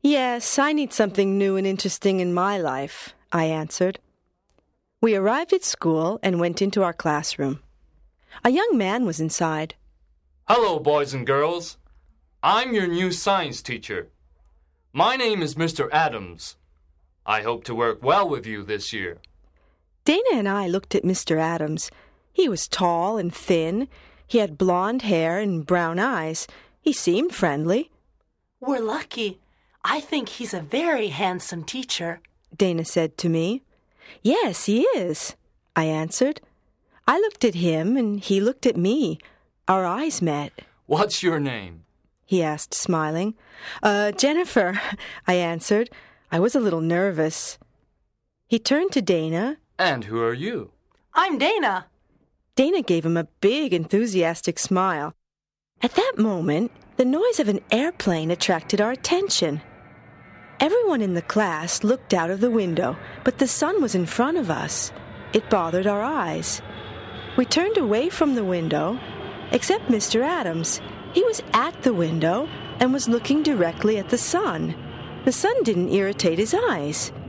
Yes, I need something new and interesting in my life, I answered. We arrived at school and went into our classroom. A young man was inside. Hello, boys and girls. I'm your new science teacher. My name is Mr. Adams. I hope to work well with you this year. Dana and I looked at Mr. Adams. He was tall and thin. He had blonde hair and brown eyes. He seemed friendly. We're lucky. I think he's a very handsome teacher, Dana said to me. Yes, he is, I answered. I looked at him and he looked at me. Our eyes met. What's your name? He asked, smiling. Jennifer, I answered. I was a little nervous. He turned to Dana. And who are you? I'm Dana. Dana gave him a big, enthusiastic smile. At that moment, the noise of an airplane attracted our attention. Everyone in the class looked out of the window, but the sun was in front of us. It bothered our eyes. We turned away from the window, except Mr. Adams. He was at the window and was looking directly at the sun. The sun didn't irritate his eyes.